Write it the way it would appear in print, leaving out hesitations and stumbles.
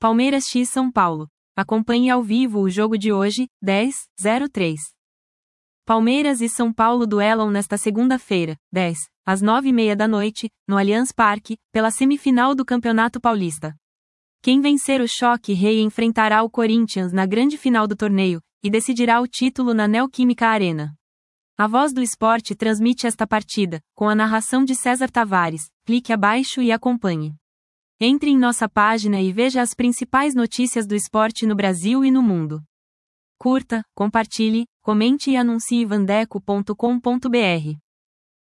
Palmeiras x São Paulo. Acompanhe ao vivo o jogo de hoje, 10:03. Palmeiras e São Paulo duelam nesta segunda-feira, às 9:30 da noite, no Allianz Parque, pela semifinal do Campeonato Paulista. Quem vencer o choque rei enfrentará o Corinthians na grande final do torneio, e decidirá o título na Neoquímica Arena. A Voz do Esporte transmite esta partida, com a narração de César Tavares. Clique abaixo e acompanhe. Entre em nossa página e veja as principais notícias do esporte no Brasil e no mundo. Curta, compartilhe, comente e anuncie vandeco.com.br.